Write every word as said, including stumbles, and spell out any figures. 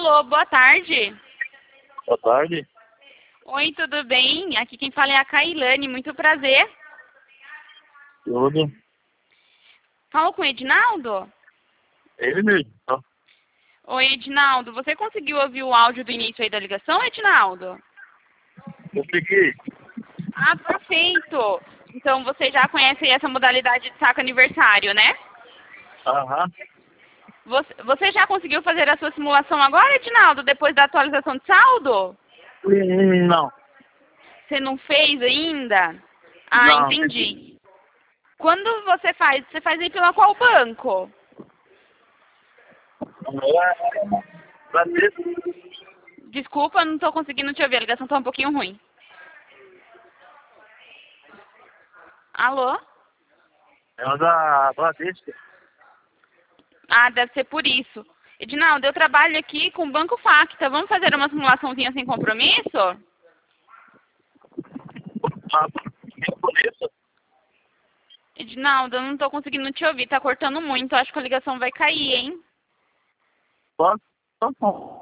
Alô, boa tarde. Boa tarde. Oi, tudo bem? Aqui quem fala é a Kailane, muito prazer. Tudo. Falo com o Edinaldo? Ele mesmo, tá? Oi, Edinaldo, você conseguiu ouvir o áudio do início aí da ligação, Edinaldo? Consegui. Ah, perfeito. Então você já conhece aí essa modalidade de saque aniversário, né? Aham. Você, você já conseguiu fazer a sua simulação agora, Edinaldo, depois da atualização de saldo? Hum, Não. Você não fez ainda? Ah, Não. entendi. Quando você faz, você faz aí pela qual banco? É, Bradesco. Desculpa, não estou conseguindo te ouvir, a ligação está um pouquinho ruim. Alô? É o da Bradesco. Ah, deve ser por isso. Edinaldo, eu trabalho aqui com o Banco Facta. Vamos fazer uma simulaçãozinha sem compromisso? Ah, tem por isso? Edinaldo, eu não estou conseguindo te ouvir, tá cortando muito. Acho que a ligação vai cair, hein? Quanto? Quanto?